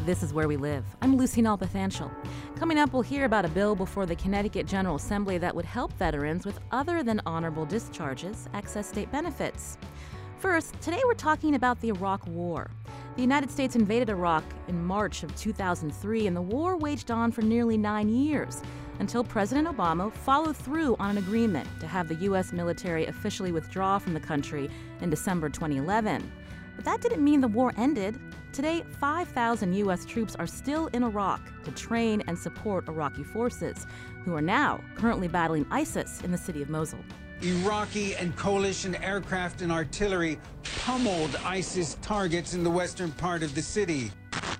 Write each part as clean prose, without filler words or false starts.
This is Where We Live. I'm Lucy Nalpathanchel. Coming up, we'll hear about a bill before the Connecticut General Assembly that would help veterans with other than honorable discharges access state benefits. First, today we're talking about the Iraq War. The United States invaded Iraq in March of 2003, and the war waged on for nearly 9 years until President Obama followed through on an agreement to have the U.S. military officially withdraw from the country in December 2011. But that didn't mean the war ended. Today, 5,000 U.S. troops are still in Iraq to train and support Iraqi forces, who are now currently battling ISIS in the city of Mosul. Iraqi and coalition aircraft and artillery pummeled ISIS targets in the western part of the city.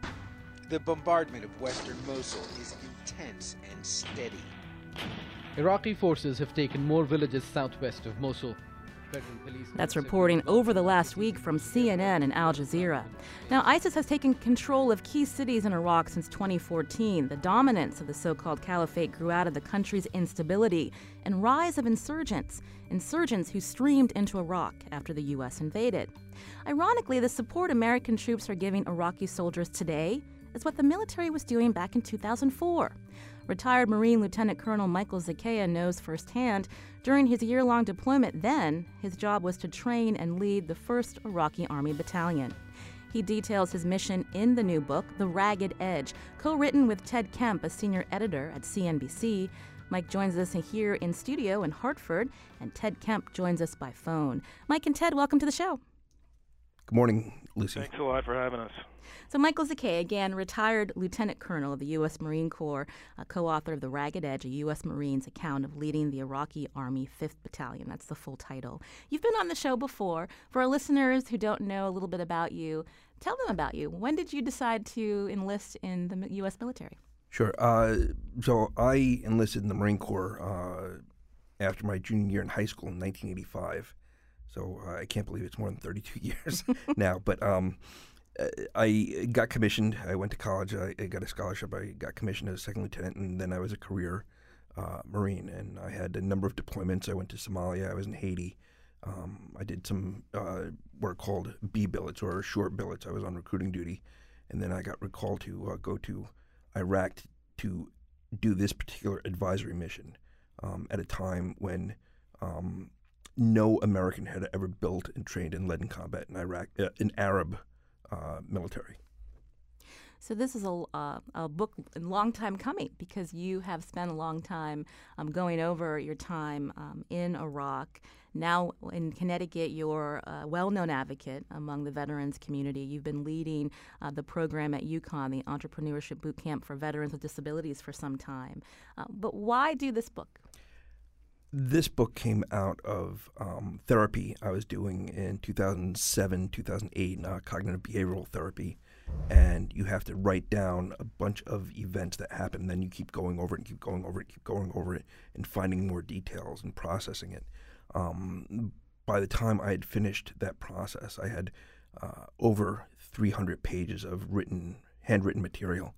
The bombardment of western Mosul is intense and steady. Iraqi forces have taken more villages southwest of Mosul. That's reporting over the last week from CNN and Al Jazeera. Now, ISIS has taken control of key cities in Iraq since 2014. The dominance of the so-called caliphate grew out of the country's instability and rise of insurgents who streamed into Iraq after the U.S. invaded. Ironically, the support American troops are giving Iraqi soldiers today is what the military was doing back in 2004. Retired Marine Lieutenant Colonel Michael Zakea knows firsthand. During his year-long deployment then, his job was to train and lead the 1st Iraqi Army Battalion. He details his mission in the new book, The Ragged Edge, co-written with Ted Kemp, a senior editor at CNBC. Mike joins us here in studio in Hartford, and Ted Kemp joins us by phone. Mike and Ted, welcome to the show. Good morning, Lucy. Thanks a lot for having us. So Michael Zakea, again, retired Lieutenant Colonel of the U.S. Marine Corps, co-author of The Ragged Edge, a U.S. Marine's account of leading the Iraqi Army 5th Battalion. That's the full title. You've been on the show before. For our listeners who don't know a little bit about you, tell them about you. When did you decide to enlist in the U.S. military? Sure. So I enlisted in the Marine Corps after my junior year in high school in 1985. So I can't believe it's more than 32 years now. But I got commissioned. I went to college. I got a scholarship. I got commissioned as a second lieutenant, and then I was a career Marine. And I had a number of deployments. I went to Somalia. I was in Haiti. I did some work called B billets or short billets. I was on recruiting duty. And then I got recalled to go to Iraq to do this particular advisory mission at a time when no American had ever built and trained and led in combat in Iraq, in Arab military. So this is a book a long time coming because you have spent a long time going over your time in Iraq. Now in Connecticut, you're a well-known advocate among the veterans community. You've been leading the program at UConn, the Entrepreneurship Boot Camp for Veterans with Disabilities, for some time. But why do this book? This book came out of therapy I was doing in 2007, 2008, cognitive behavioral therapy. And you have to write down a bunch of events that happen, and then you keep going over it and keep going over it, keep going over it, and finding more details and processing it. By the time I had finished that process, I had over 300 pages of handwritten material.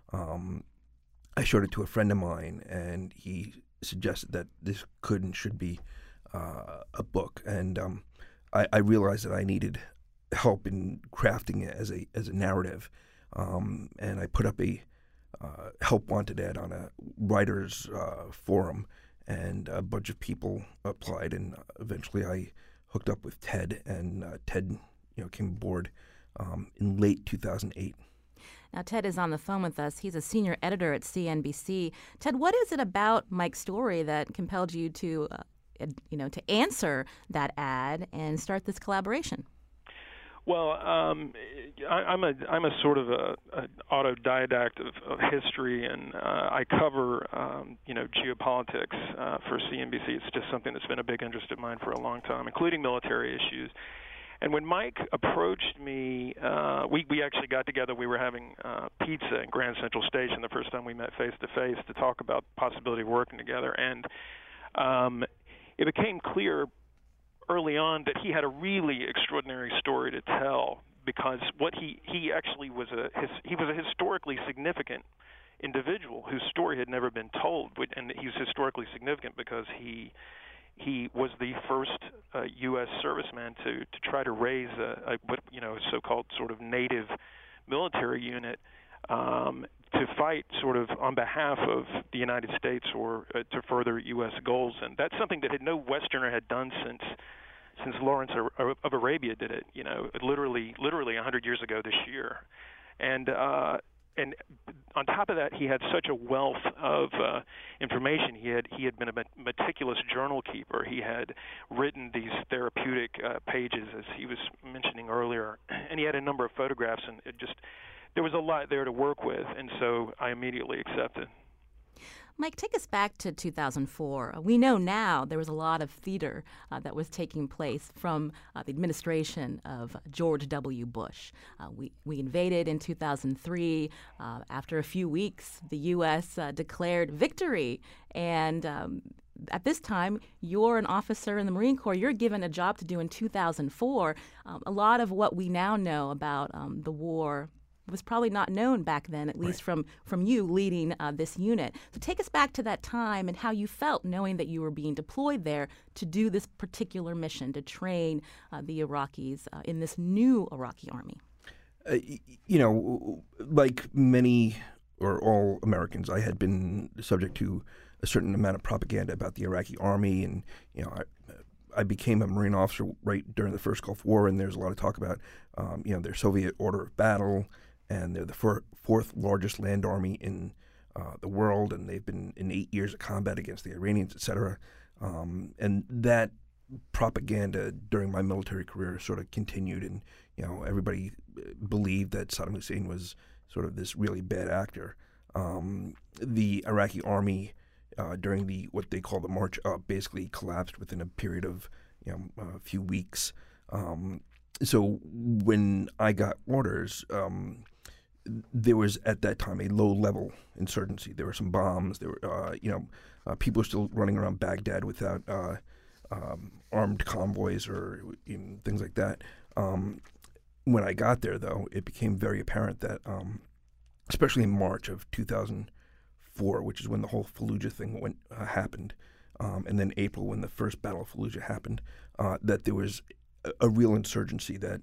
I showed it to a friend of mine, and he suggested that this could and should be a book. And I realized that I needed help in crafting it as a narrative, and I put up a help wanted ad on a writers forum, and a bunch of people applied, and eventually I hooked up with Ted, and Ted came aboard in late 2008. Now, Ted is on the phone with us. He's a senior editor at CNBC. Ted, what is it about Mike's story that compelled you to answer that ad and start this collaboration? Well, I'm a sort of a autodidact of history, and I cover geopolitics for CNBC. It's just something that's been a big interest of mine for a long time, including military issues. And when Mike approached me, we actually got together. We were having pizza in Grand Central Station the first time we met face to face to talk about the possibility of working together, and it became clear early on that he had a really extraordinary story to tell, because what he actually was he was a historically significant individual whose story had never been told, and he was historically significant because he was the first U.S. serviceman to try to raise a so-called sort of native military unit to fight sort of on behalf of the United States or to further U.S. goals. And that's something that no Westerner had done since Lawrence of Arabia did it, literally 100 years ago this year. And on top of that, he had such a wealth of information. He had been a meticulous journal keeper. He had written these therapeutic pages, as he was mentioning earlier, and he had a number of photographs, and there was a lot there to work with, and so I immediately accepted. Mike, take us back to 2004. We know now there was a lot of theater that was taking place from the administration of George W. Bush. We invaded in 2003. After a few weeks, the U.S. declared victory. And at this time, you're an officer in the Marine Corps. You're given a job to do in 2004. A lot of what we now know about the war was probably not known back then, at least from you leading this unit. So take us back to that time and how you felt knowing that you were being deployed there to do this particular mission, to train the Iraqis in this new Iraqi army. Like many or all Americans, I had been subject to a certain amount of propaganda about the Iraqi army, and I became a Marine officer right during the first Gulf War, and there's a lot of talk about their Soviet order of battle, and they're the fourth largest land army in the world, and they've been in 8 years of combat against the Iranians, etc. And that propaganda during my military career sort of continued, and everybody believed that Saddam Hussein was sort of this really bad actor. The Iraqi army during what they call the March Up basically collapsed within a period of a few weeks. So when I got orders, there was at that time a low-level insurgency. There were some bombs. There were, people were still running around Baghdad without armed convoys or things like that. When I got there, though, it became very apparent that, especially in March of 2004, which is when the whole Fallujah thing happened, and then April when the first Battle of Fallujah happened, that there was a real insurgency that,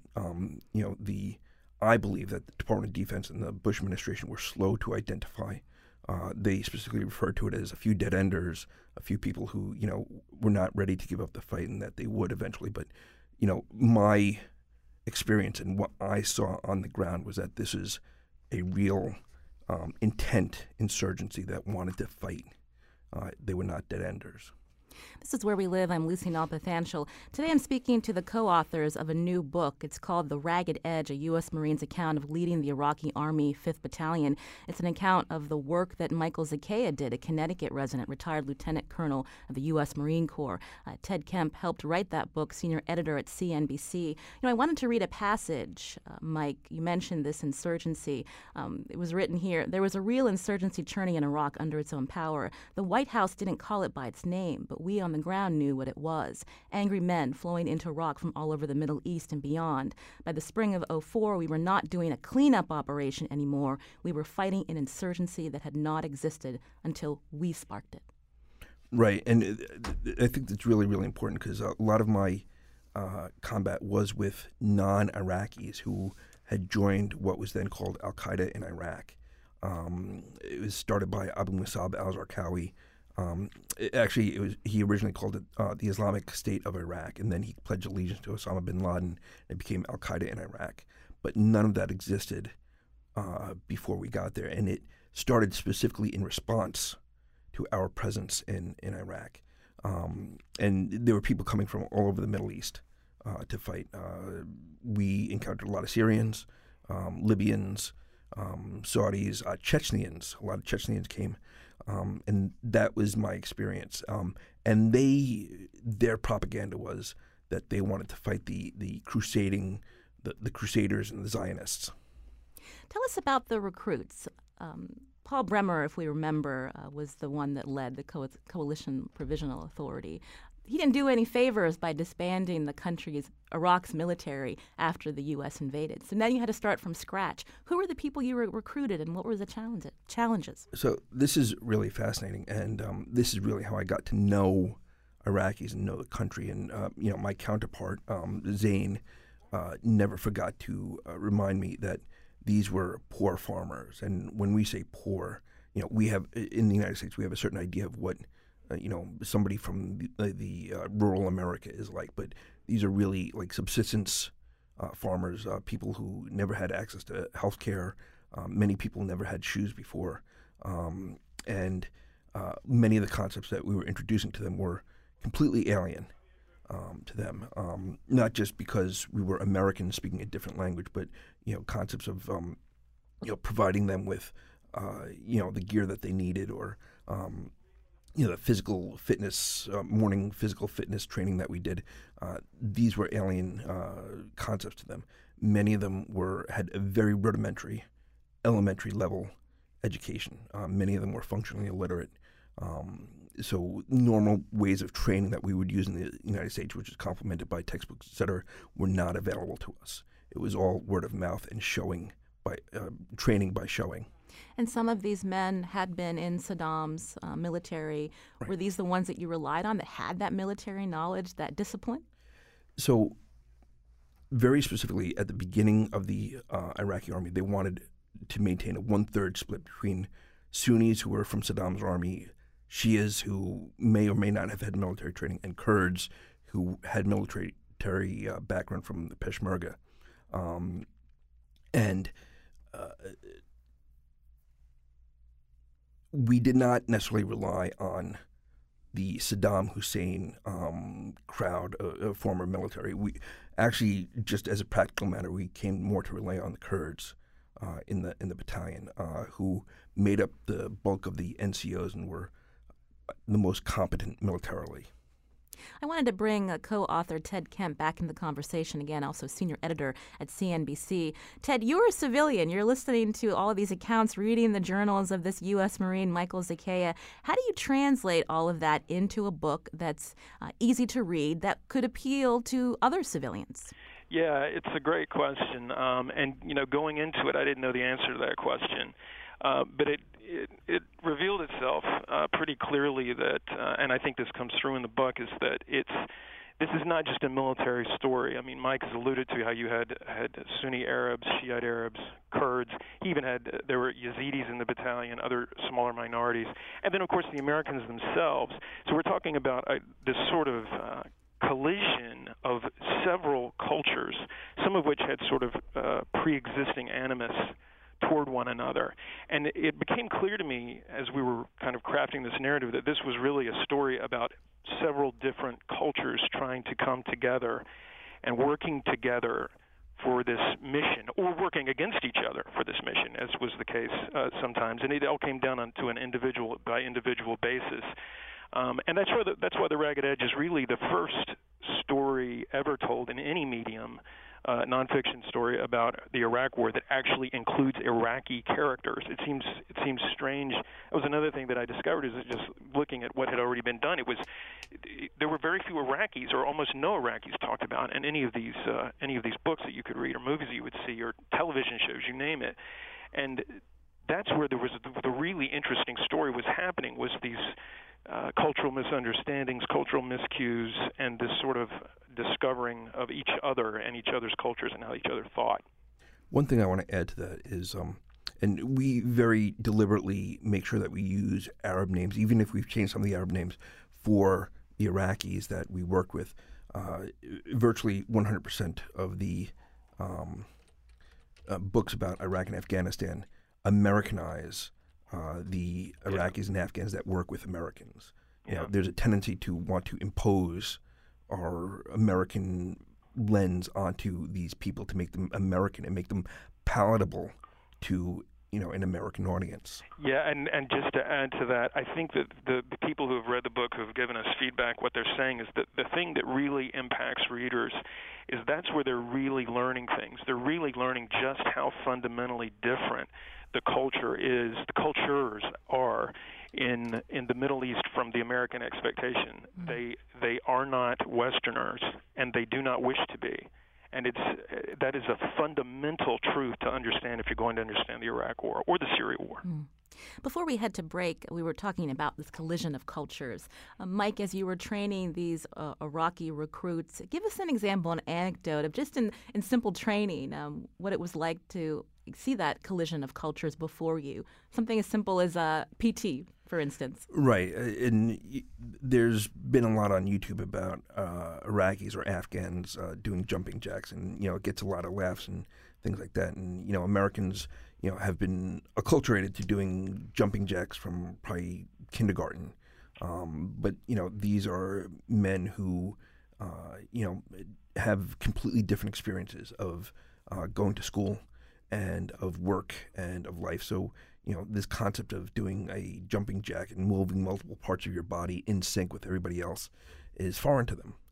I believe that the Department of Defense and the Bush administration were slow to identify. They specifically referred to it as a few dead-enders, a few people who, were not ready to give up the fight, and that they would eventually. But, my experience and what I saw on the ground was that this is a real intent insurgency that wanted to fight. They were not dead-enders. This is Where We Live. I'm Lucy Nalpathanchel. Today I'm speaking to the co-authors of a new book. It's called The Ragged Edge, a U.S. Marines account of leading the Iraqi Army 5th Battalion. It's an account of the work that Michael Zakea did, a Connecticut resident, retired lieutenant colonel of the U.S. Marine Corps. Ted Kemp helped write that book, senior editor at CNBC. I wanted to read a passage, Mike. You mentioned this insurgency. It was written here. There was a real insurgency churning in Iraq under its own power. The White House didn't call it by its name, but we on the ground knew what it was. Angry men flowing into Iraq from all over the Middle East and beyond. By the spring of 2004, we were not doing a cleanup operation anymore. We were fighting an insurgency that had not existed until we sparked it. Right, and I think that's really, really important because a lot of my combat was with non-Iraqis who had joined what was then called Al-Qaeda in Iraq. It was started by Abu Musab al-Zarqawi. He originally called it the Islamic State of Iraq, and then he pledged allegiance to Osama bin Laden. It became Al-Qaeda in Iraq. But none of that existed before we got there, and it started specifically in response to our presence in Iraq. And there were people coming from all over the Middle East to fight. We encountered a lot of Syrians, Libyans, Saudis, Chechnyans. A lot of Chechnyans came. And that was my experience. And their propaganda was that they wanted to fight the Crusaders and the Zionists. Tell us about the recruits. Paul Bremer, if we remember, was the one that led the Coalition Provisional Authority. He didn't do any favors by disbanding the country's, Iraq's military after the U.S. invaded. So now you had to start from scratch. Who were the people you recruited, and what were the challenges? So this is really fascinating, and this is really how I got to know Iraqis and know the country. And my counterpart, Zane, never forgot to remind me that these were poor farmers. And when we say poor, we have, in the United States, we have a certain idea of what, somebody from the rural America is like. But these are really like subsistence farmers, people who never had access to health care. Many people never had shoes before. And many of the concepts that we were introducing to them were completely alien to them, not just because we were Americans speaking a different language, but concepts of providing them with the gear that they needed, or the physical fitness, morning physical fitness training that we did. These were alien concepts to them. Many of them had a very rudimentary, elementary level education. Many of them were functionally illiterate. So normal ways of training that we would use in the United States, which is complemented by textbooks, et cetera, were not available to us. It was all word of mouth and training by showing. And some of these men had been in Saddam's military. Right. Were these the ones that you relied on that had that military knowledge, that discipline? So very specifically, at the beginning of the Iraqi army, they wanted to maintain a 1/3 split between Sunnis who were from Saddam's army, Shias who may or may not have had military training, and Kurds who had military background from the Peshmerga. We did not necessarily rely on the Saddam Hussein crowd, former military. We actually, just as a practical matter, we came more to rely on the Kurds in the battalion, who made up the bulk of the NCOs and were the most competent militarily. I wanted to bring co-author Ted Kemp back into the conversation again, also senior editor at CNBC. Ted, you're a civilian. You're listening to all of these accounts, reading the journals of this U.S. Marine, Michael Zakea. How do you translate all of that into a book that's easy to read that could appeal to other civilians? Yeah, it's a great question. And, going into it, I didn't know the answer to that question. But it revealed itself pretty clearly that, and I think this comes through in the book, is that this is not just a military story. I mean, Mike has alluded to how you had Sunni Arabs, Shiite Arabs, Kurds. He even there were Yazidis in the battalion, other smaller minorities, and then of course the Americans themselves. So we're talking about this sort of collision of several cultures, some of which had sort of pre-existing animus toward one another. And it became clear to me as we were kind of crafting this narrative that this was really a story about several different cultures trying to come together and working together for this mission, or working against each other for this mission, as was the case sometimes. And it all came down to an individual by individual basis. And that's why The Ragged Edge is really the first story ever told in any medium, nonfiction story about the Iraq War that actually includes Iraqi characters. It seems strange. That was another thing that I discovered, is just looking at what had already been done. There were very few Iraqis, or almost no Iraqis, talked about in any of these books that you could read, or movies that you would see, or television shows, you name it. And that's where there was the really interesting story was happening, was these cultural misunderstandings, cultural miscues, and this sort of discovering of each other and each other's cultures and how each other thought. One thing I want to add to that is, and we very deliberately make sure that we use Arab names, even if we've changed some of the Arab names, for the Iraqis that we work with. Virtually 100% of the books about Iraq and Afghanistan Americanize the Iraqis and Afghans that work with Americans. There's a tendency to want to impose our American lens onto these people to make them American and make them palatable to an American audience. Yeah, and just to add to that, I think that the people who have read the book, who have given us feedback, what they're saying is that the thing that really impacts readers is that's where they're really learning things. They're really learning just how fundamentally different the cultures are in the Middle East from the American expectation. Mm-hmm. They are not Westerners, and they do not wish to be. And that is a fundamental truth to understand if you're going to understand the Iraq War or the Syria War. Mm. Before we head to break, we were talking about this collision of cultures. Mike, as you were training these Iraqi recruits, give us an example, an anecdote of just in simple training, what it was like to see that collision of cultures before you. Something as simple as PT, for instance. Right, and there's been a lot on YouTube about Iraqis or Afghans doing jumping jacks, and it gets a lot of laughs and things like that. And Americans, have been acculturated to doing jumping jacks from probably kindergarten. But these are men who have completely different experiences of going to school and of work and of life. So, this concept of doing a jumping jack and moving multiple parts of your body in sync with everybody else is foreign to them.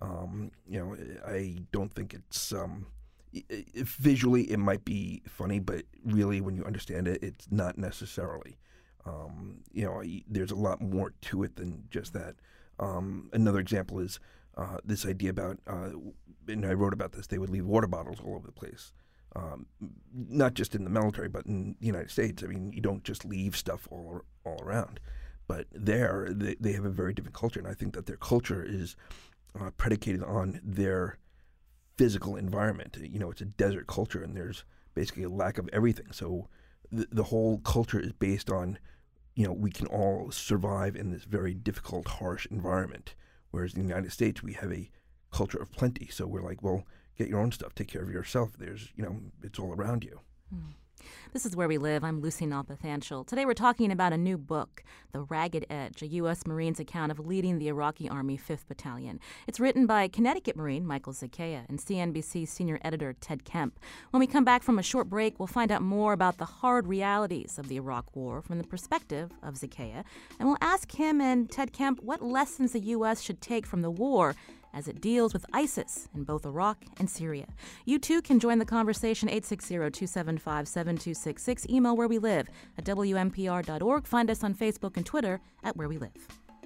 I don't think it's visually it might be funny, but really when you understand it, it's not necessarily. There's a lot more to it than just that. Another example is this idea about, and I wrote about this, they would leave water bottles all over the place. Not just in the military, but in the United States. I mean, you don't just leave stuff all around. But there, they have a very different culture, and I think that their culture is predicated on their physical environment. It's a desert culture, and there's basically a lack of everything. So the whole culture is based on, we can all survive in this very difficult, harsh environment. Whereas in the United States, we have a culture of plenty. So we're like, well, get your own stuff, take care of yourself. There's, it's all around you. This is Where We Live. I'm Lucy Nalpathanchel. Today we're talking about a new book, The Ragged Edge, a U.S. Marine's account of leading the Iraqi Army 5th Battalion. It's written by Connecticut Marine Michael Zakea and CNBC senior editor Ted Kemp. When we come back from a short break, we'll find out more about the hard realities of the Iraq War from the perspective of Zakea, and we'll ask him and Ted Kemp what lessons the U.S. should take from the war as it deals with ISIS in both Iraq and Syria. You too can join the conversation, 860-275-7266. Email Where We Live at WNPR.org. Find us on Facebook and Twitter at Where We Live.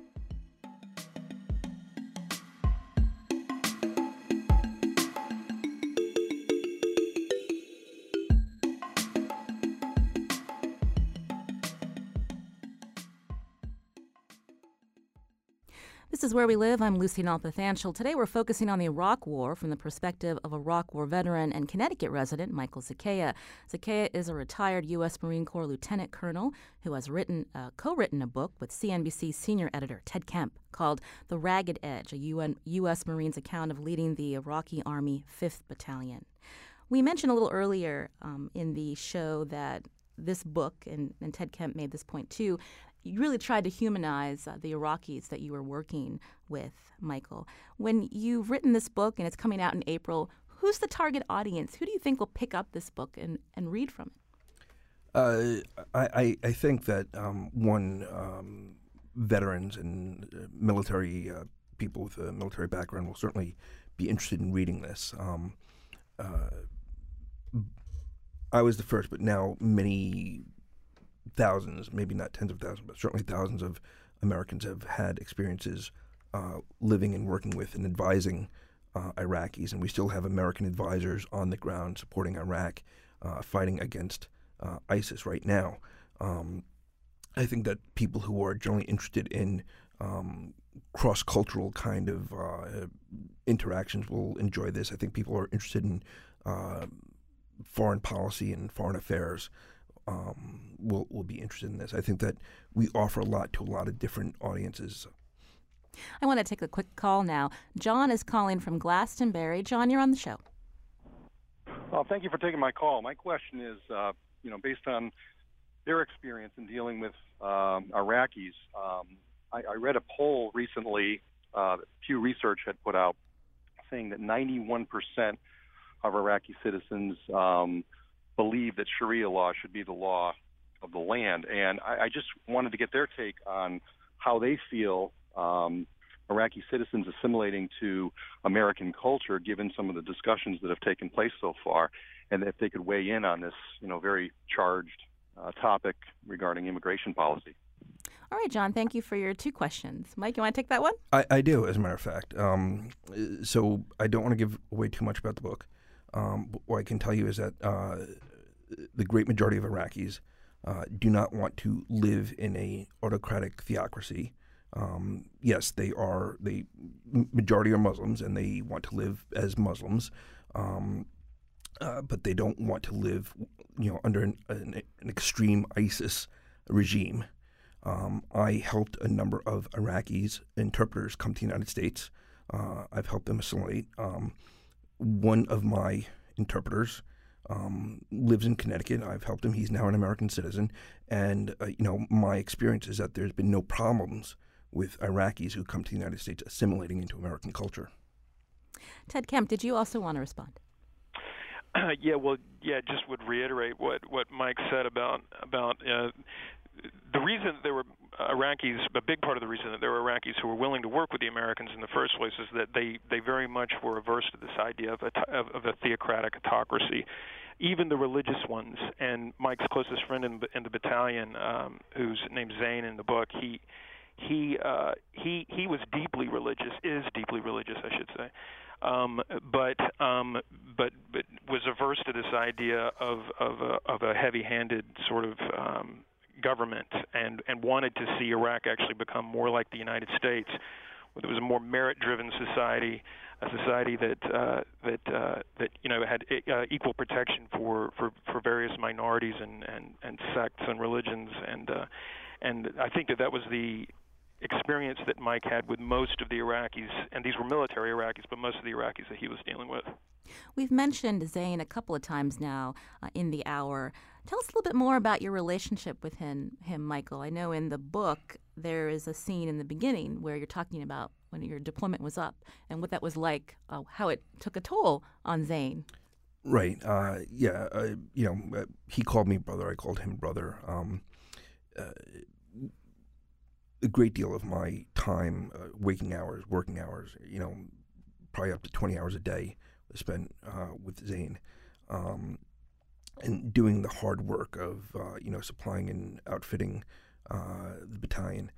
This is Where We Live. I'm Lucy Nalpathanchel. Today we're focusing on the Iraq War from the perspective of Iraq War veteran and Connecticut resident Michael Zakea. Zakea is a retired U.S. Marine Corps lieutenant colonel who has co-written a book with CNBC senior editor Ted Kemp called The Ragged Edge, a U.S. Marine's account of leading the Iraqi Army 5th Battalion. We mentioned a little earlier in the show that this book, and Ted Kemp made this point too, you really tried to humanize the Iraqis that you were working with, Michael. When you've written this book and it's coming out in April, who's the target audience? Who do you think will pick up this book and read from it? I think that, veterans and military people with a military background will certainly be interested in reading this. I was the first, but now many thousands, maybe not tens of thousands, but certainly thousands of Americans have had experiences living and working with and advising Iraqis, and we still have American advisors on the ground supporting Iraq, fighting against ISIS right now. I think that people who are generally interested in cross-cultural kind of interactions will enjoy this. I think people are interested in foreign policy and foreign affairs will be interested in this. I think that we offer a lot to a lot of different audiences. I want to take a quick call now. John is calling from Glastonbury. John, you're on the show. Well, thank you for taking my call. My question is, based on their experience in dealing with Iraqis, I read a poll recently that Pew Research had put out saying that 91% of Iraqi citizens believe that Sharia law should be the law of the land. And I just wanted to get their take on how they feel Iraqi citizens assimilating to American culture, given some of the discussions that have taken place so far, and if they could weigh in on this, very charged topic regarding immigration policy. All right, John, thank you for your two questions. Mike, you want to take that one? I do, as a matter of fact. So I don't want to give away too much about the book. What I can tell you is that the great majority of Iraqis do not want to live in a autocratic theocracy. Yes, the majority are Muslims, and they want to live as Muslims, but they don't want to live under an extreme ISIS regime. I helped a number of Iraqis, interpreters, come to the United States. I've helped them assimilate. One of my interpreters lives in Connecticut. I've helped him. He's now an American citizen. And, my experience is that there's been no problems with Iraqis who come to the United States assimilating into American culture. Ted Kemp, did you also want to respond? Just would reiterate what Mike said about the reason that there were Iraqis. A big part of the reason that there were Iraqis who were willing to work with the Americans in the first place is that they very much were averse to this idea of a theocratic autocracy. Even the religious ones, and Mike's closest friend in the battalion, who's named Zane in the book, he was deeply religious, is deeply religious, I should say. But was averse to this idea of a heavy-handed sort of government, and wanted to see Iraq actually become more like the United States, where there was a more merit-driven society, a society that had equal protection for various minorities and sects and religions, and I think that was the experience that Mike had with most of the Iraqis, and these were military Iraqis, but most of the Iraqis that he was dealing with. We've mentioned Zane a couple of times now in the hour. Tell us a little bit more about your relationship with him, Michael. I know in the book there is a scene in the beginning where you're talking about when your deployment was up and what that was like, how it took a toll on Zane. Right. He called me brother. I called him brother. A great deal of my time, waking hours, working hours, probably up to 20 hours a day was spent with Zane, and doing the hard work of, supplying and outfitting the battalion.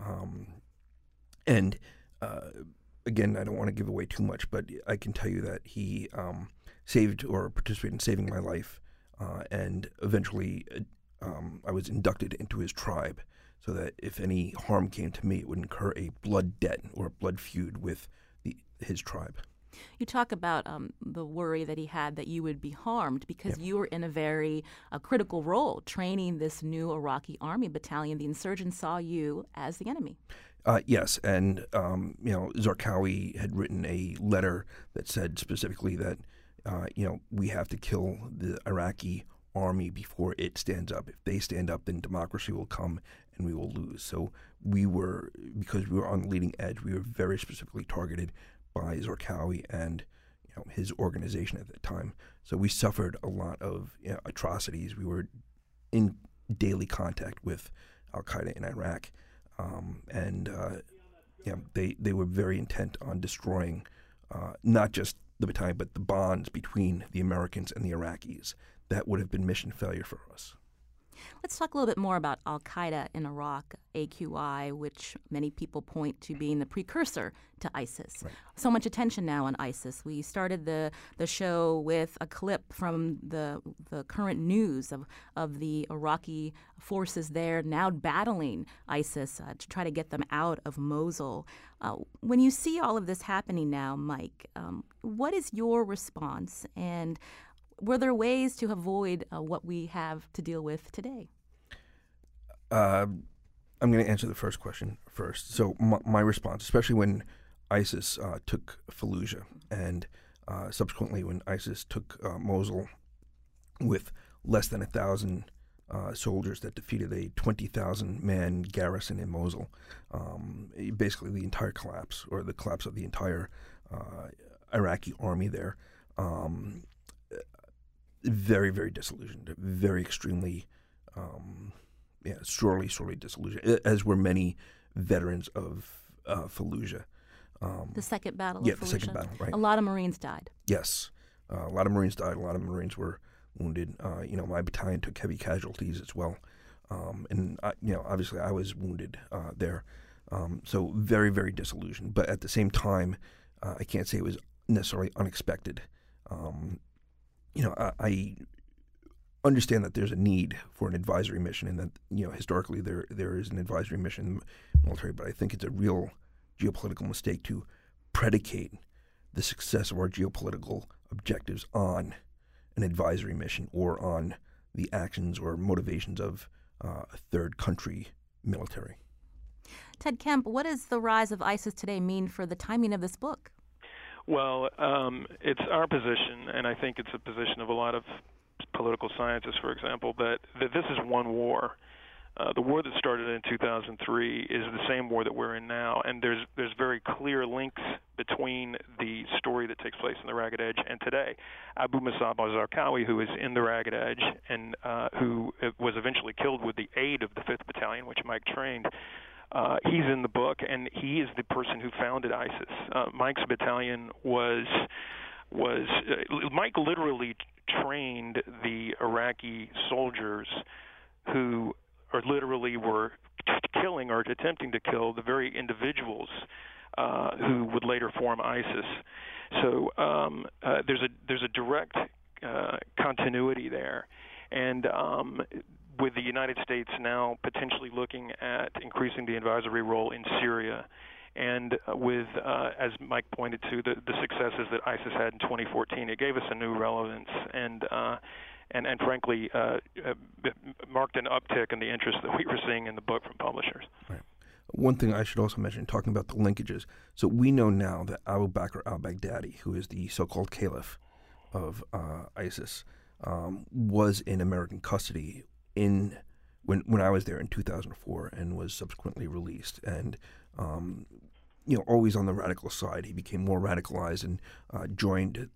Again, I don't want to give away too much, but I can tell you that he saved or participated in saving my life, and eventually I was inducted into his tribe, so that if any harm came to me, it would incur a blood debt or a blood feud with his tribe. You talk about the worry that he had that you would be harmed because you were in a very critical role training this new Iraqi army battalion. The insurgents saw you as the enemy. Yes, and Zarqawi had written a letter that said specifically that we have to kill the Iraqi army before it stands up. If they stand up, then democracy will come and we will lose. So because we were on the leading edge, we were very specifically targeted by Zarqawi and his organization at that time. So we suffered a lot of atrocities. We were in daily contact with Al-Qaeda in Iraq, they were very intent on destroying not just the battalion, but the bonds between the Americans and the Iraqis. That would have been mission failure for us. Let's talk a little bit more about Al-Qaeda in Iraq, AQI, which many people point to being the precursor to ISIS. Right. So much attention now on ISIS. We started the show with a clip from the current news of the Iraqi forces there now battling ISIS to try to get them out of Mosul. When you see all of this happening now, Mike, what is your response, and were there ways to avoid what we have to deal with today? I'm going to answer the first question first. So my response, especially when ISIS took Fallujah and subsequently when ISIS took Mosul with less than 1,000 soldiers that defeated a 20,000-man garrison in Mosul, basically the entire collapse, or the collapse of the entire Iraqi army there, very, very disillusioned, very extremely, sorely disillusioned, as were many veterans of Fallujah. The second battle of Fallujah? The second battle, right. A lot of Marines died. Yes. A lot of Marines died. A lot of Marines were wounded. My battalion took heavy casualties as well. Obviously I was wounded there. So very, very disillusioned. But at the same time, I can't say it was necessarily unexpected. I understand that there's a need for an advisory mission, and that historically there is an advisory mission in the military, but I think it's a real geopolitical mistake to predicate the success of our geopolitical objectives on an advisory mission or on the actions or motivations of a third country military. Ted Kemp, what does the rise of ISIS today mean for the timing of this book? Well, it's our position, and I think it's a position of a lot of political scientists, for example, that this is one war. The war that started in 2003 is the same war that we're in now, and there's very clear links between the story that takes place in the Ragged Edge and today. Abu Musab al-Zarqawi, who is in the Ragged Edge and who was eventually killed with the aid of the 5th Battalion, which Mike trained, he's in the book, and he is the person who founded ISIS. Mike's battalion was Mike literally trained the Iraqi soldiers who literally were killing or attempting to kill the very individuals who would later form ISIS. So there's a direct continuity there, and with the United States now potentially looking at increasing the advisory role in Syria, and with, as Mike pointed to, the successes that ISIS had in 2014, it gave us a new relevance and frankly marked an uptick in the interest that we were seeing in the book from publishers. Right. One thing I should also mention, talking about the linkages, so we know now that Abu Bakr al-Baghdadi, who is the so-called caliph of ISIS, was in American custody when I was there in 2004 and was subsequently released. And always on the radical side, he became more radicalized and joined,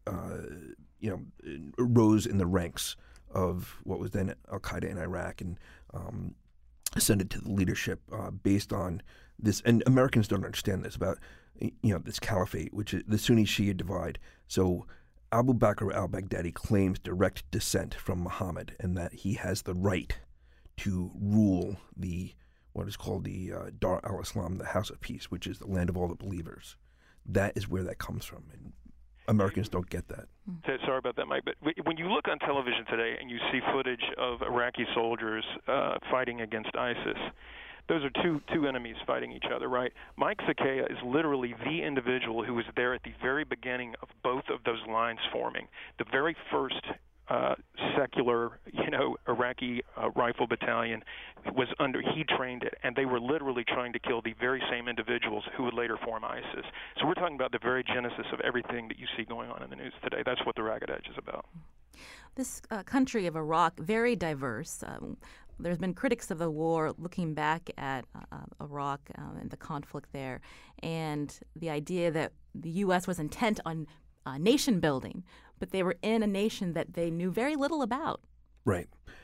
rose in the ranks of what was then Al-Qaeda in Iraq and ascended to the leadership based on this. And Americans don't understand this about, this caliphate, which is the Sunni-Shia divide. So Abu Bakr al-Baghdadi claims direct descent from Muhammad and that he has the right to rule what is called the Dar al-Islam, the House of Peace, which is the land of all the believers. That is where that comes from, and Americans don't get that. Sorry about that, Mike, but when you look on television today and you see footage of Iraqi soldiers fighting against ISIS, those are two enemies fighting each other, right? Mike Zakea is literally the individual who was there at the very beginning of both of those lines forming. The very first secular, Iraqi rifle battalion he trained it, and they were literally trying to kill the very same individuals who would later form ISIS. So we're talking about the very genesis of everything that you see going on in the news today. That's what the Ragged Edge is about. This country of Iraq, very diverse. There's been critics of the war looking back at Iraq and the conflict there, and the idea that the U.S. was intent on nation building, but they were in a nation that they knew very little about. Right.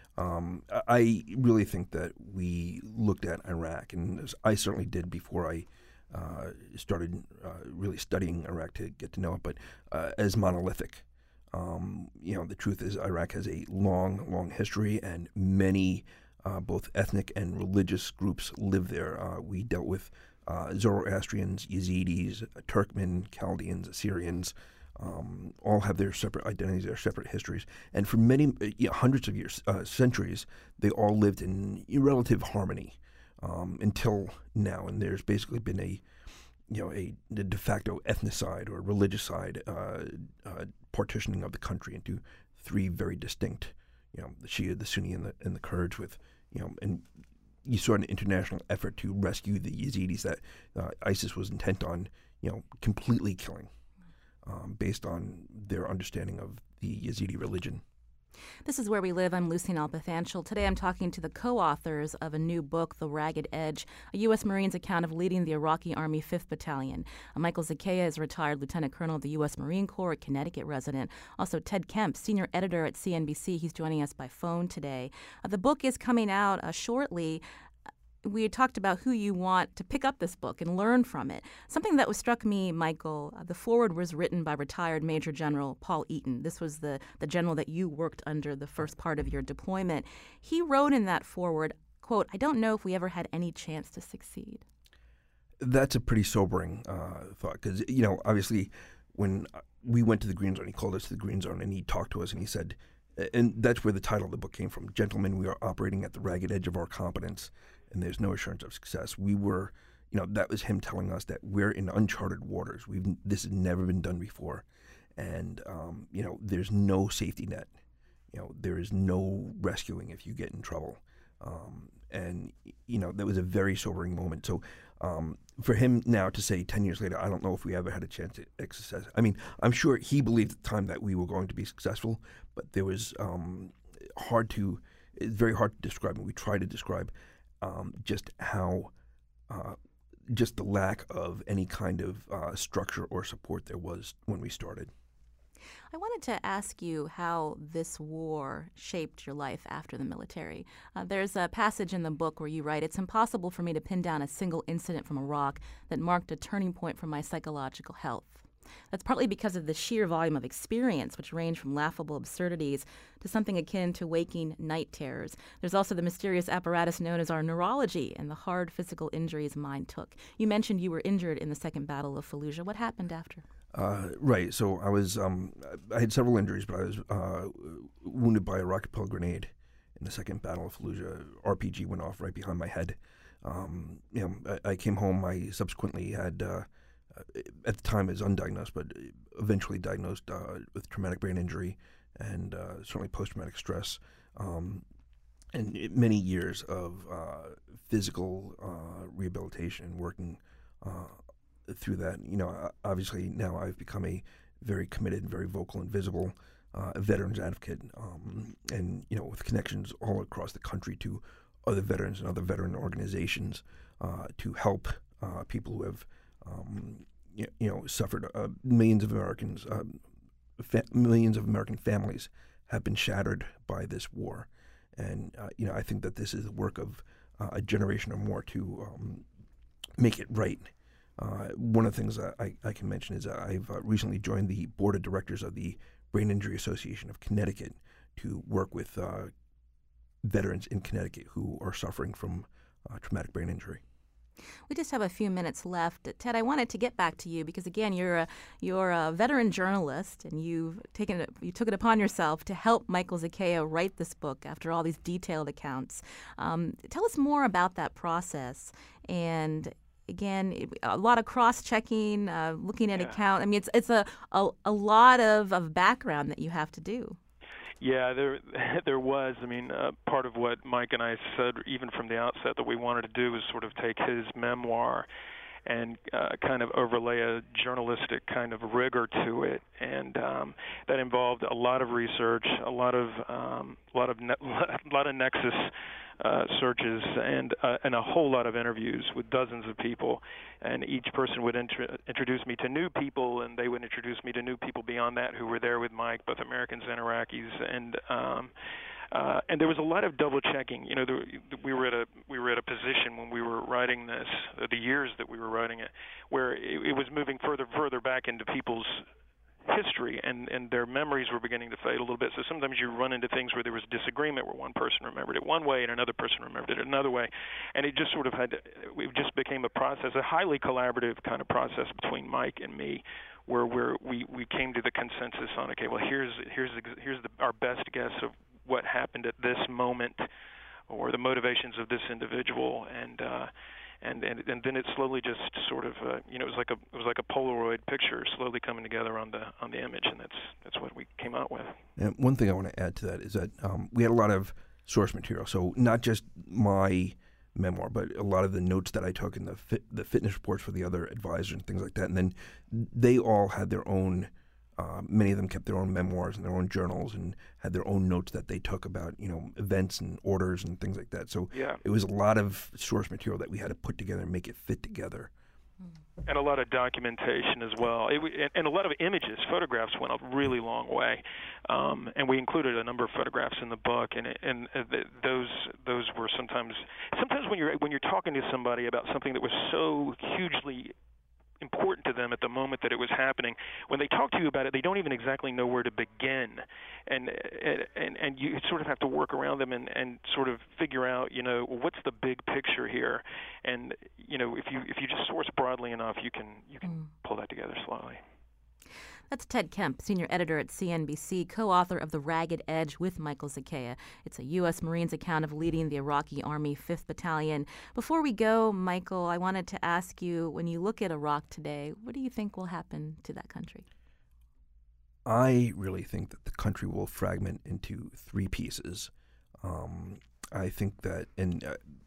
I really think that we looked at Iraq, and I certainly did before I started really studying Iraq to get to know it, but as monolithic. The truth is Iraq has a long history, and many both ethnic and religious groups live there. We dealt with Zoroastrians, Yazidis, Turkmen, Chaldeans, Assyrians. All have their separate identities, their separate histories, and for many hundreds of years, centuries, they all lived in relative harmony until now. And there's basically been a de facto ethnocide or religicide partitioning of the country into three very distinct, the Shia, the Sunni, and the Kurds. With and you saw an international effort to rescue the Yazidis that ISIS was intent on, completely killing. Based on their understanding of the Yazidi religion. This is Where We Live. I'm Lucy Nalpathanchel. Today I'm talking to the co-authors of a new book, The Ragged Edge, a U.S. Marines account of leading the Iraqi Army 5th Battalion. Michael Zakea is a retired Lieutenant Colonel of the U.S. Marine Corps, a Connecticut resident. Also, Ted Kemp, senior editor at CNBC. He's joining us by phone today. The book is coming out shortly. We had talked about who you want to pick up this book and learn from it. Something that struck me, Michael, the foreword was written by retired Major General Paul Eaton. This was the general that you worked under the first part of your deployment. He wrote in that foreword, quote, "I don't know if we ever had any chance to succeed." That's a pretty sobering thought because, obviously when we went to the Green Zone, he called us to the Green Zone and he talked to us and he said, and that's where the title of the book came from, "Gentlemen, we are operating at the ragged edge of our competence, and there's no assurance of success." We were, that was him telling us that we're in uncharted waters. This has never been done before, and there's no safety net. there is no rescuing if you get in trouble. And that was a very sobering moment. So for him now to say 10 years later, I don't know if we ever had a chance to exercise. I mean, I'm sure he believed at the time that we were going to be successful, but there was it's very hard to describe, and we try to describe just how, just the lack of any kind of structure or support there was when we started. I wanted to ask you how this war shaped your life after the military. There's a passage in the book where you write, "It's impossible for me to pin down a single incident from Iraq that marked a turning point for my psychological health. That's partly because of the sheer volume of experience, which ranged from laughable absurdities to something akin to waking night terrors. There's also the mysterious apparatus known as our neurology and the hard physical injuries mine took." You mentioned you were injured in the Second Battle of Fallujah. What happened after? Right. So I was, I had several injuries, but I was wounded by a rocket-propelled grenade in the Second Battle of Fallujah. RPG went off right behind my head. I came home. I subsequently had, at the time, it was undiagnosed, but eventually diagnosed with traumatic brain injury and certainly post-traumatic stress, and many years of physical rehabilitation, working through that. Obviously now I've become a very committed, very vocal and visible veterans advocate, and with connections all across the country to other veterans and other veteran organizations to help people who have suffered. Millions of Americans, millions of American families have been shattered by this war, and I think that this is the work of a generation or more to make it right. One of the things I can mention is I've recently joined the board of directors of the Brain Injury Association of Connecticut to work with veterans in Connecticut who are suffering from traumatic brain injury. We just have a few minutes left. Ted, I wanted to get back to you because, again, you're a veteran journalist, and you took it upon yourself to help Michael Zakea write this book after all these detailed accounts. Tell us more about that process. And again, a lot of cross-checking, looking at account. I mean, it's a lot of background that you have to do. Yeah, there was. I mean, part of what Mike and I said, even from the outset, that we wanted to do was sort of take his memoir and kind of overlay a journalistic kind of rigor to it, and that involved a lot of research, a lot of nexus searches, and a whole lot of interviews with dozens of people. And each person would introduce me to new people, and they would introduce me to new people beyond that who were there with Mike, both Americans and Iraqis, and there was a lot of double checking. We were at a position when we were writing this, the years that we were writing it, where it was moving further back into people's history, and their memories were beginning to fade a little bit. So sometimes you run into things where there was disagreement, where one person remembered it one way and another person remembered it another way, and it just sort of it just became a process, a highly collaborative kind of process between Mike and me, where we came to the consensus on, okay, well, here's our best guess of what happened at this moment, or the motivations of this individual, and then it slowly just sort of it was like a Polaroid picture slowly coming together on the image, and that's what we came out with. And one thing I want to add to that is that we had a lot of source material, so not just my memoir, but a lot of the notes that I took and the fitness reports for the other advisors and things like that. And then they all had their own. Many of them kept their own memoirs and their own journals and had their own notes that they took about, events and orders and things like that. So It was a lot of source material that we had to put together and make it fit together. And a lot of documentation as well. And a lot of images, photographs went a really long way. And we included a number of photographs in the book, and those were sometimes when you're talking to somebody about something that was so hugely important to them at the moment that it was happening, when they talk to you about it, they don't even exactly know where to begin, and you sort of have to work around them and sort of figure out, what's the big picture here, and if you just source broadly enough, you can pull that together slowly. That's Ted Kemp, senior editor at CNBC, co-author of The Ragged Edge with Michael Zakea. It's a U.S. Marines account of leading the Iraqi Army 5th Battalion. Before we go, Michael, I wanted to ask you, when you look at Iraq today, what do you think will happen to that country? I really think that the country will fragment into three pieces. I think that, and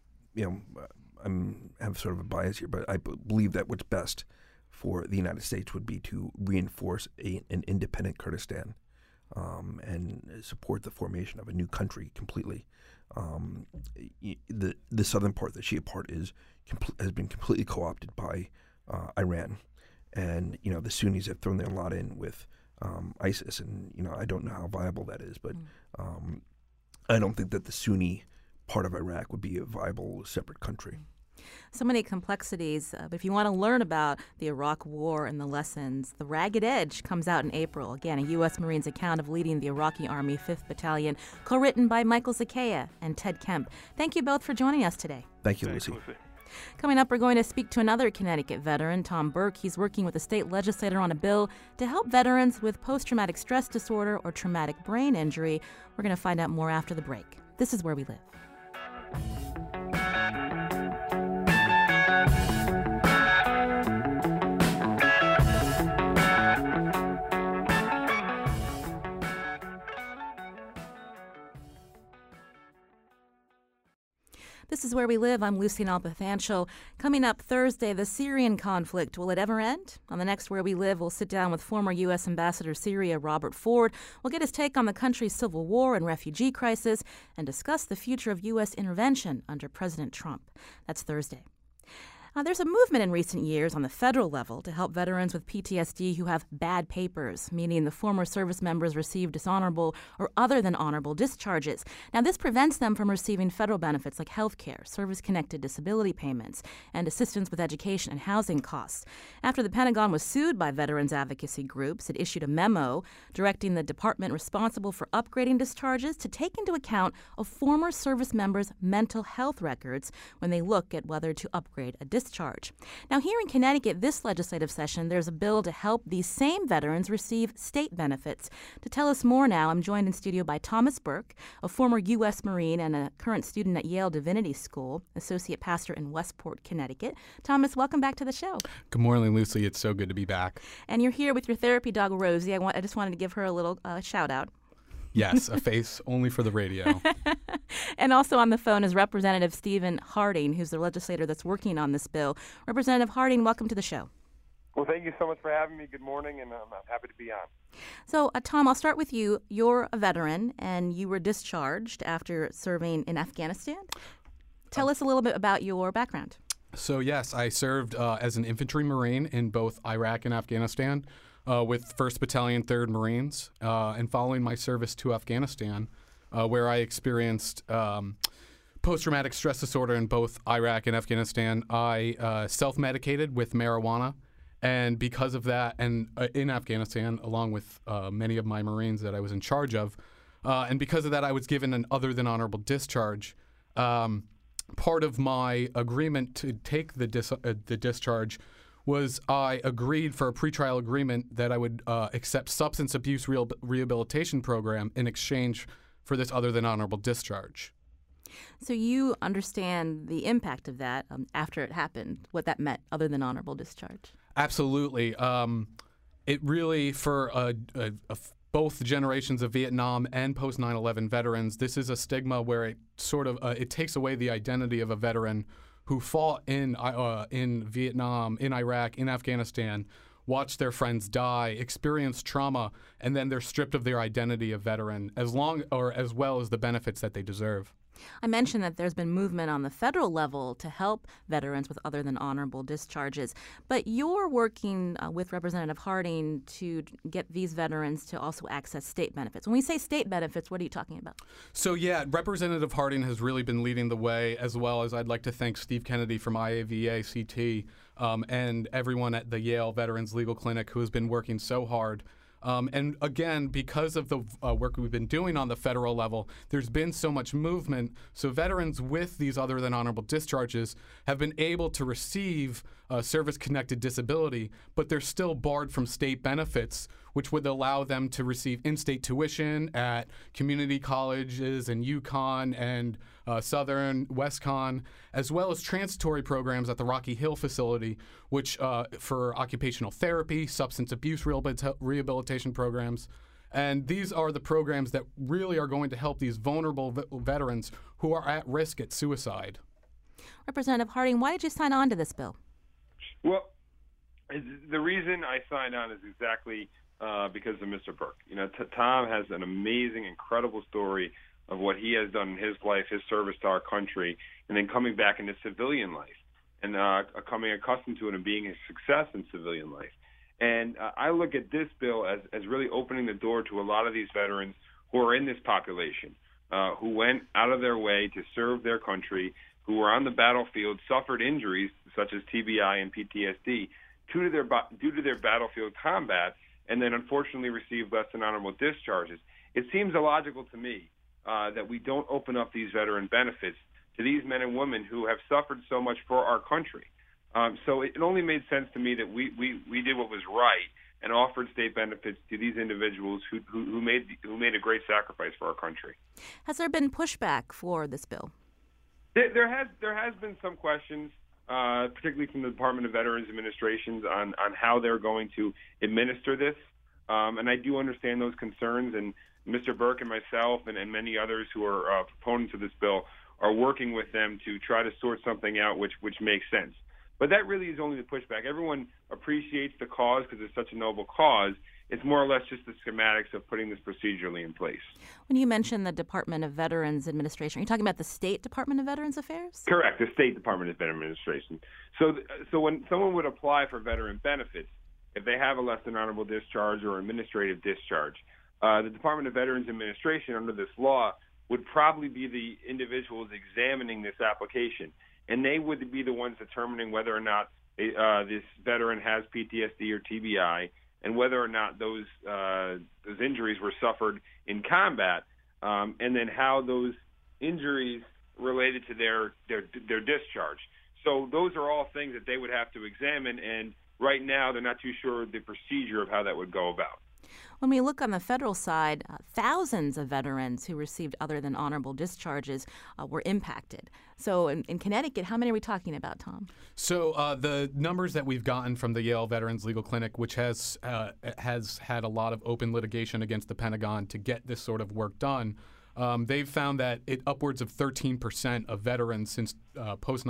I have sort of a bias here, but I believe that what's best for the United States would be to reinforce an independent Kurdistan and support the formation of a new country completely. The southern part, the Shia part, has been completely co-opted by Iran, and the Sunnis have thrown their lot in with ISIS, and I don't know how viable that is, but I don't think that the Sunni part of Iraq would be a viable separate country. So many complexities, but if you want to learn about the Iraq War and the lessons, The Ragged Edge comes out in April. Again, a U.S. Marines account of leading the Iraqi Army 5th Battalion, co-written by Michael Zakaya and Ted Kemp. Thank you both for joining us today. Thank you, Lucy. Coming up, we're going to speak to another Connecticut veteran, Tom Burke. He's working with a state legislator on a bill to help veterans with post-traumatic stress disorder or traumatic brain injury. We're going to find out more after the break. This is Where We Live. This is Where We Live. I'm Lucy Nalpathanchel. Coming up Thursday, the Syrian conflict. Will it ever end? On the next Where We Live, we'll sit down with former U.S. Ambassador to Syria Robert Ford. We'll get his take on the country's civil war and refugee crisis and discuss the future of U.S. intervention under President Trump. That's Thursday. There's a movement in recent years on the federal level to help veterans with PTSD who have bad papers, meaning the former service members receive dishonorable or other than honorable discharges. Now, this prevents them from receiving federal benefits like health care, service-connected disability payments, and assistance with education and housing costs. After the Pentagon was sued by veterans advocacy groups, it issued a memo directing the department responsible for upgrading discharges to take into account a former service member's mental health records when they look at whether to upgrade a discharge. Now, here in Connecticut, this legislative session, there's a bill to help these same veterans receive state benefits. To tell us more now, I'm joined in studio by Thomas Burke, a former U.S. Marine and a current student at Yale Divinity School, associate pastor in Westport, Connecticut. Thomas, welcome back to the show. Good morning, Lucy. It's so good to be back. And you're here with your therapy dog, Rosie. I just wanted to give her a little shout out. Yes, a face only for the radio. And also on the phone is Representative Stephen Harding, who's the legislator that's working on this bill. Representative Harding, welcome to the show. Well, thank you so much for having me. Good morning, and I'm happy to be on. So, Tom, I'll start with you. You're a veteran, and you were discharged after serving in Afghanistan. Tell us a little bit about your background. So, yes, I served as an infantry Marine in both Iraq and Afghanistan. With 1st Battalion, 3rd Marines, and following my service to Afghanistan, where I experienced post-traumatic stress disorder in both Iraq and Afghanistan, I self-medicated with marijuana, and because of that, and in Afghanistan, along with many of my Marines that I was in charge of, and because of that, I was given an other than honorable discharge. Part of my agreement to take the discharge was I agreed for a pretrial agreement that I would accept substance abuse rehabilitation program in exchange for this other than honorable discharge. So you understand the impact of that after it happened, what that meant, other than honorable discharge? Absolutely. It really, for both generations of Vietnam and post 9/11 veterans, this is a stigma where it sort of it takes away the identity of a veteran who fought in Vietnam, in Iraq, in Afghanistan, watched their friends die, experienced trauma, and then they're stripped of their identity of veteran, as well as the benefits that they deserve. I mentioned that there's been movement on the federal level to help veterans with other than honorable discharges, but you're working with Representative Harding to get these veterans to also access state benefits. When we say state benefits, what are you talking about? So yeah, Representative Harding has really been leading the way, as well as I'd like to thank Steve Kennedy from IAVA-CT and everyone at the Yale Veterans Legal Clinic who has been working so hard. And again, because of the work we've been doing on the federal level, there's been so much movement. So veterans with these other than honorable discharges have been able to receive service-connected disability, but they're still barred from state benefits, which would allow them to receive in-state tuition at community colleges in UConn and Southern WestConn, as well as transitory programs at the Rocky Hill facility, which for occupational therapy, substance abuse rehabilitation programs. And these are the programs that really are going to help these vulnerable veterans who are at risk at suicide. Representative Harding, why did you sign on to this bill? Well, the reason I signed on is exactly because of Mr. Burke. You know, Tom has an amazing, incredible story of what he has done in his life, his service to our country, and then coming back into civilian life and coming accustomed to it and being a success in civilian life. And I look at this bill as really opening the door to a lot of these veterans who are in this population, who went out of their way to serve their country, who were on the battlefield, suffered injuries such as TBI and PTSD due to their battlefield combat, and then unfortunately received less than honorable discharges. It seems illogical to me that we don't open up these veteran benefits to these men and women who have suffered so much for our country. So it only made sense to me that we did what was right and offered state benefits to these individuals who made a great sacrifice for our country. Has there been pushback for this bill? There has been some questions, particularly from the Department of Veterans Administration, on how they're going to administer this. And I do understand those concerns. And Mr. Burke and myself and many others who are proponents of this bill are working with them to try to sort something out which makes sense. But that really is only the pushback. Everyone appreciates the cause because it's such a noble cause. It's more or less just the schematics of putting this procedurally in place. When you mention the Department of Veterans Administration, are you talking about the State Department of Veterans Affairs? Correct, the State Department of Veterans Administration. So when someone would apply for veteran benefits, if they have a less than honorable discharge or administrative discharge, the Department of Veterans Administration under this law would probably be the individuals examining this application. And they would be the ones determining whether or not this veteran has PTSD or TBI, and whether or not those injuries were suffered in combat, and then how those injuries related to their discharge. So those are all things that they would have to examine, and right now they're not too sure of the procedure of how that would go about. When we look on the federal side, thousands of veterans who received other than honorable discharges were impacted. So in Connecticut, how many are we talking about, Tom? So the numbers that we've gotten from the Yale Veterans Legal Clinic, which has had a lot of open litigation against the Pentagon to get this sort of work done, they've found that upwards of 13% of veterans since post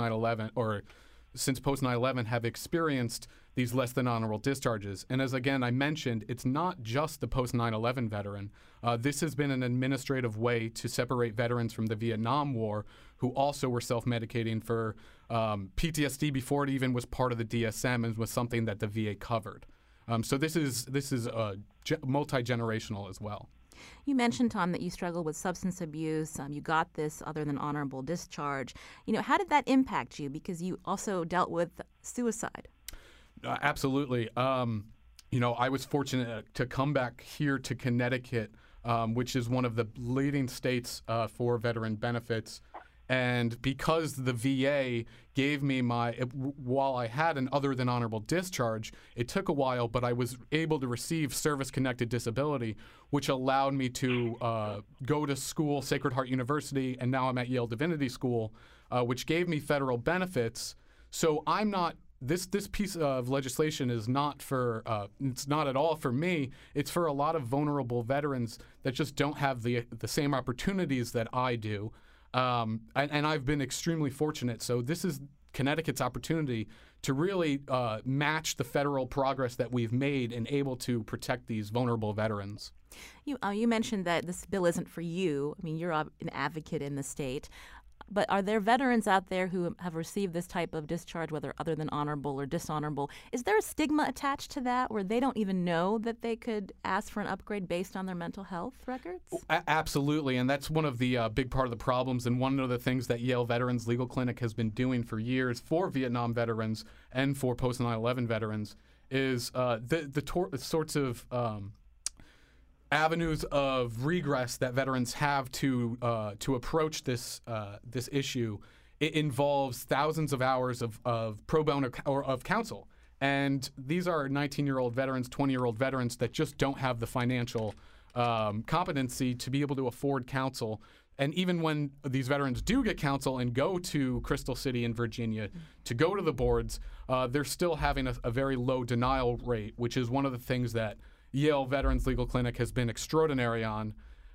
9/11 have experienced these less than honorable discharges. And as again I mentioned, it's not just the post 9/11 veteran. This has been an administrative way to separate veterans from the Vietnam War who also were self-medicating for PTSD before it even was part of the DSM and was something that the VA covered. So this is multi-generational as well. You mentioned, Tom, that you struggled with substance abuse. You got this other than honorable discharge. How did that impact you? Because you also dealt with suicide. Absolutely. I was fortunate to come back here to Connecticut, which is one of the leading states for veteran benefits. And because the VA gave me while I had an other than honorable discharge, it took a while, but I was able to receive service-connected disability, which allowed me to go to school, Sacred Heart University, and now I'm at Yale Divinity School, which gave me federal benefits. So I'm not. This piece of legislation is not for. It's not at all for me. It's for a lot of vulnerable veterans that just don't have the same opportunities that I do. And I've been extremely fortunate. So this is Connecticut's opportunity to really match the federal progress that we've made and able to protect these vulnerable veterans. You mentioned that this bill isn't for you. I mean, you're an advocate in the state. But are there veterans out there who have received this type of discharge, whether other than honorable or dishonorable? Is there a stigma attached to that where they don't even know that they could ask for an upgrade based on their mental health records? Absolutely, and that's one of the big part of the problems, and one of the things that Yale Veterans Legal Clinic has been doing for years for Vietnam veterans and for post 9/11 veterans is the sorts of avenues of regress that veterans have to approach this issue. It involves thousands of hours of pro bono or of counsel, And these are 19-year-old veterans, 20-year-old veterans that just don't have the financial competency to be able to afford counsel. And even when these veterans do get counsel and go to Crystal City in Virginia to go to the boards, they're still having a very low denial rate, which is one of the things that Yale Veterans Legal Clinic has been extraordinary on.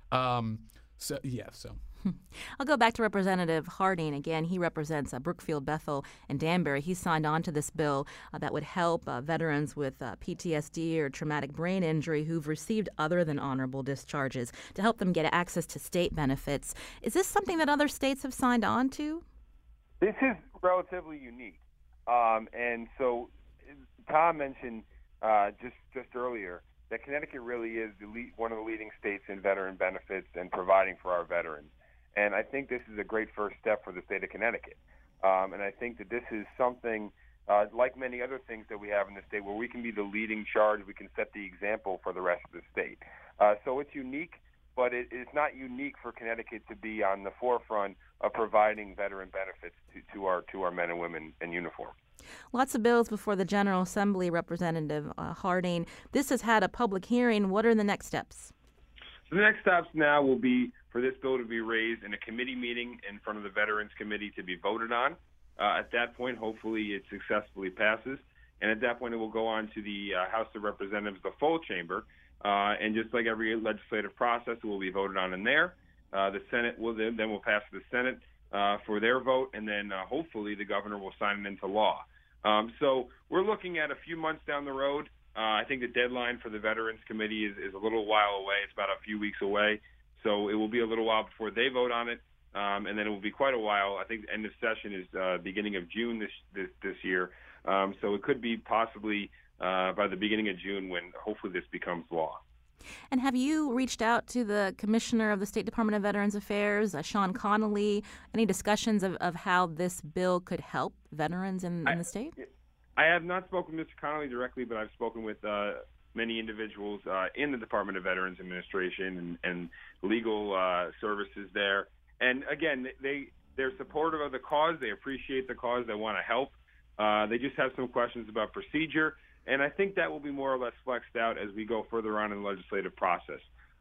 I'll go back to Representative Harding again. He represents Brookfield, Bethel, and Danbury. He signed on to this bill that would help veterans with PTSD or traumatic brain injury who've received other than honorable discharges to help them get access to state benefits. Is this something that other states have signed on to? This is relatively unique. And so Tom mentioned just earlier that Connecticut really is one of the leading states in veteran benefits and providing for our veterans. And I think this is a great first step for the state of Connecticut. And I think that this is something, like many other things that we have in the state, where we can be the leading charge, we can set the example for the rest of the state. So it's unique, but it is not unique for Connecticut to be on the forefront of providing veteran benefits to our men and women in uniform. Lots of bills before the General Assembly, Representative Harding. This has had a public hearing. What are the next steps? So the next steps now will be for this bill to be raised in a committee meeting in front of the Veterans Committee to be voted on. At that point, hopefully it successfully passes. And at that point, it will go on to the House of Representatives, the full chamber. And just like every legislative process, it will be voted on in there. The Senate will then pass to the Senate for their vote, and then hopefully the governor will sign it into law. So we're looking at a few months down the road. I think the deadline for the Veterans Committee is a little while away. It's about a few weeks away. So it will be a little while before they vote on it, and then it will be quite a while. I think the end of session is beginning of June this year. So it could be possibly by the beginning of June when hopefully this becomes law. And have you reached out to the Commissioner of the State Department of Veterans Affairs, Sean Connolly? Any discussions of how this bill could help veterans in the state? I have not spoken with Mr. Connolly directly, but I've spoken with many individuals in the Department of Veterans Administration and legal services there. And again, they're supportive of the cause. They appreciate the cause. They want to help. They just have some questions about procedure. And I think that will be more or less flexed out as we go further on in the legislative process.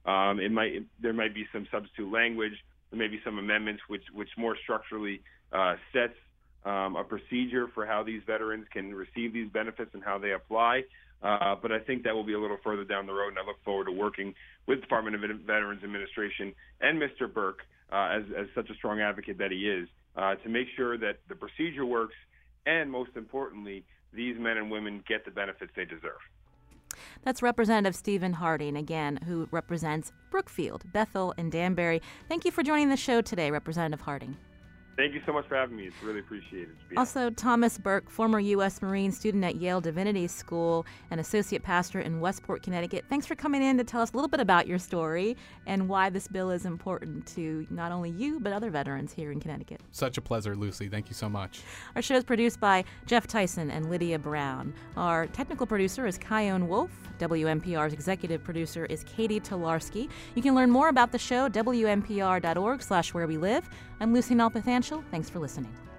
There might be some substitute language. There may be some amendments which more structurally sets a procedure for how these veterans can receive these benefits and how they apply. But I think that will be a little further down the road, and I look forward to working with the Department of Veterans Administration and Mr. Burke, as such a strong advocate that he is, to make sure that the procedure works, and most importantly, these men and women get the benefits they deserve. That's Representative Stephen Harding, again, who represents Brookfield, Bethel, and Danbury. Thank you for joining the show today, Representative Harding. Thank you so much for having me. It's really appreciated. Also, Thomas Burke, former U.S. Marine student at Yale Divinity School and associate pastor in Westport, Connecticut. Thanks for coming in to tell us a little bit about your story and why this bill is important to not only you, but other veterans here in Connecticut. Such a pleasure, Lucy. Thank you so much. Our show is produced by Jeff Tyson and Lydia Brown. Our technical producer is Kyone Wolf. WNPR's executive producer is Katie Tolarski. You can learn more about the show, WNPR.org/where we live. I'm Lucy Nalpathanchel. Thanks for listening.